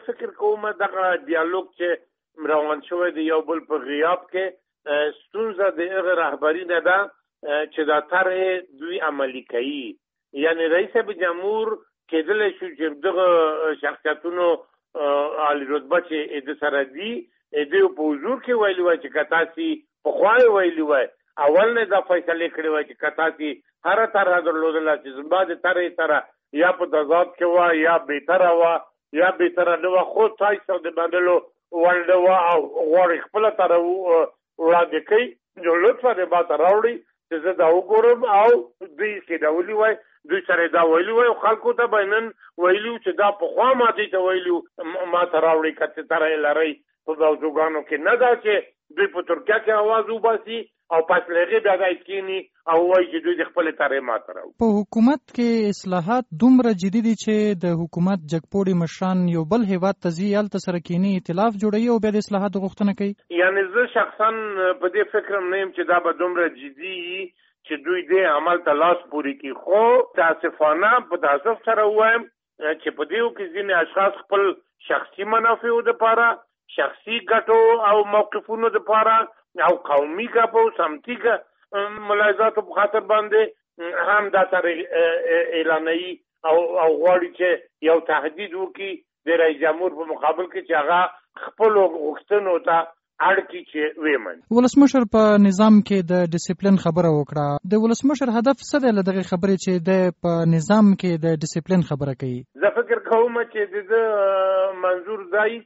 فکر کوم دغه ډیالوګ چې روان شوی دی یو بل په غیاب کې ستونزه د هغه رهبري نه ده چې دا طرح دوی عملي کوي. یعنی رئیس جمهور کېدلی شو چې دغه شخصیتونو عالی رتبه چې د سره دي دوی په حضور کې ویلي وای چې که تاسې پخوا یې ویلي وای اول نه دا فیصلې کړې وای چې که تاسې هره طرح درلودله چې زما د طرحې سره یا په تضاد کې وه یا بهتره وه یا بهتره نه وه خو تاسو د منلو وړ نه وه او غواړئ خپله طرح وړاندې کوي نو لطفا د ما ته راوړئ چې زه دا وګورم او دوی کېدولي وای دوی سره دا ویلي وای خلکو ته به نن ویلي چې دا پخوا ما دې ته ویلي ما ته راوړئ که څه طرح یې لرئ په موضوعګانو کې نه دا چې دوی په ترکیه کې اواز وباسي او پس له هغې بیا دا کېني او وایي چې دوی د خپلې طرحې ما ته راوړي. په حکومت کې اصلاحات دومره جدي دي چې د حکومت جګپوړي مشران یو بل هیواد ته ځي هلته سره کښېني ائتلاف جوړوي او بیا د اصلاحاتو غوښتنه کوي. یعنې زه شخصا په دې فکر نه یم چې دا به دومره جدي وي چې دوی دې عمل ته لاس پورې کړي. خو تاسفانه په تاسف سره ووایم چې په دې کې ځینې اشخاص خپل شخصي منافعو دپاره شخصي ګټو او موقفونو دپاره او قومي ګټو سمتي ملاحظاتو په خاطر باندې هم دا طرح اعلانوي او غواړي چې یو تهدید وکړي د رئیس جمهور په مقابل کې چې هغه خپلو غوښتنو ته اړ کړي چې ویمن. ولسمشر په نظام کې د ډیسپلین خبره وکړه. د ولسمشر هدف څه دی له دغې خبرې چې د په نظام کې د ډیسپلین خبره کوي؟ زه فکر کوم چې د منظور ځای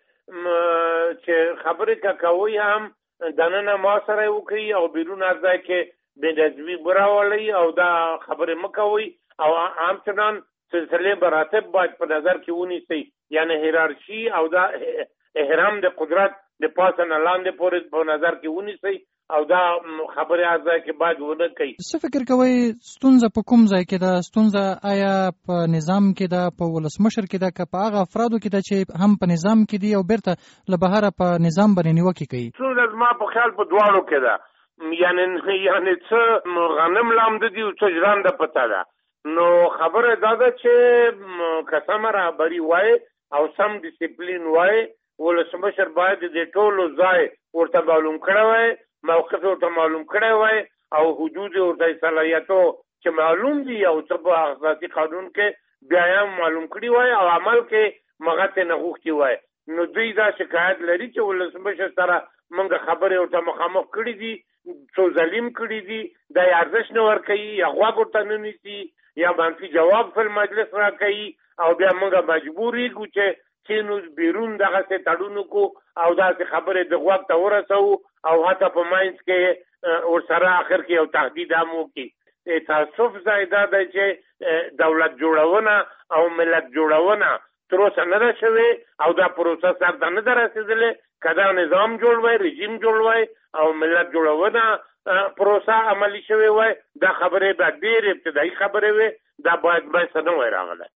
چې خبرې کوي هم دننه ما سره وکړي او بیرون از ځای کې بېنظمي براولئ او دا خبرې مه کوئ او همچنان سلسله مراتب باید په نظر کې ونیسئ. یعنی هیرارشي او دا احرام د قدرت د پاسه نه لاندې پورې په نظر کې ونیسئ او دا خبرې از ځای کې باید ونه کوي. څه فکر کوئ ستونزه په کوم ځای کې ده؟ ستونزه آیا په نظام کې ده، په ولسمشر کې ده، که په هغه افرادو کې ده چې هم په نظام کې دي او بیرته له بهره په نظام باندې نیوکې کوي؟ ستونزه زما په خیال په دواړو کې ده. یعنې څه غنم لامده دي او څه ژرنده پته ده. نو خبره دا ده چې که سمه رهبري وای او سم ډیسپلین وای ولسمشر باید د ټولو ځای ورته معلوم کړی وای، موقف ورته معلوم کړی وای او حدود ورته صلاحیتو چې معلوم دي او څه په اساسي قانون کې بیا هم معلوم کړي وای او عمل کې مغته نه غوښتي وای. نو دوی دا شکایت لري چې ولسمشر سره موږ خبرې ورته مخامخ کړي دي، څو ظلم کړي دي، دا ارزښت نه ورکوي یا غوږ ورته نه نیسي یا منفي جواب فل مجلس راکوي او بیا موږ مجبور یو چې کینو بیرون دغه تړونو کو او داسې خبرې د غوږ ته ورسو او حتی په ماینس کې ورسره آخر کې یو تهدید هم وکړي. تاسف زایده ده چې دولت جوړونه او ملت جوړونه تر اوسه نه ده شوې او دا پروسه سر ته نه ده رسېدلې. که دا نظام جوړ وای، رژیم جوړ وای او ملت جوړونه پروسه عملي شوې وای دا خبرې به ډېرې ابتدایي خبرې وې، دا باید نه وای راغلی.